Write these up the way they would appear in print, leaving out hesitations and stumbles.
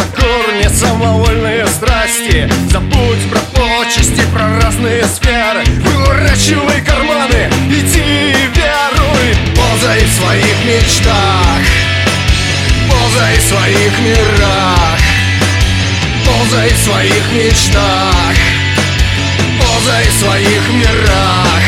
корни, самовольные страсти. Забудь про почести, про разные сферы. Выворачивай карманы, иди и веруй. Ползай в своих мечтах, ползай в своих мирах. Ползай в своих мечтах, ползай в своих мирах.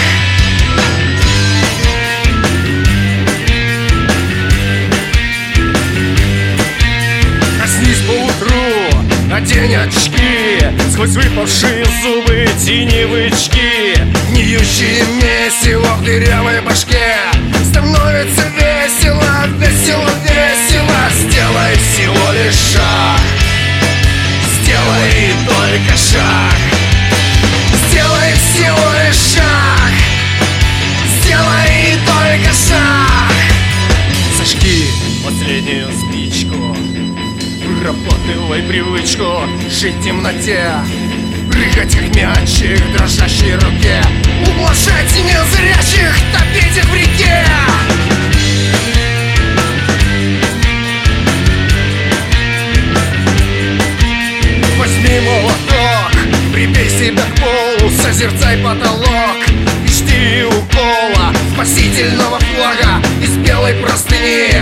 Проснись поутру, надень очки, сквозь выпавшие зубы теневички. Гниющие месиво в дырявой башке. Становится весело, весело, весело. Сделай всего лишь шаг, сделай только шаг. Сделай всего лишь шаг, сделай только шаг. Зажги последнюю спичку, выработывай привычку жить в темноте, прыгать как мячик в дрожащей руке, ублажать незрячих, топить их в реке. Возьми молоток, прибей себя к полу, созерцай потолок и жди укола спасительного флага из белой простыни.